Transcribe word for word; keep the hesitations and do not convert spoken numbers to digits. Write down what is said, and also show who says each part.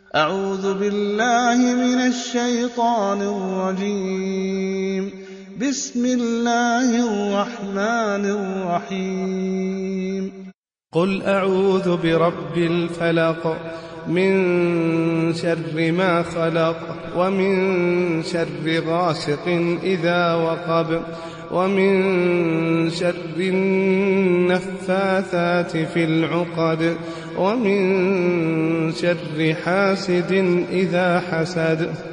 Speaker 1: أعوذ بالله من الشيطان الرجيم. بسم الله الرحمن الرحيم.
Speaker 2: قل أعوذ برب الفلق من شر ما خلق ومن شر غاسق إذا وقب ومن شر النفاثات في العقد ومن شر حاسد إذا حسد.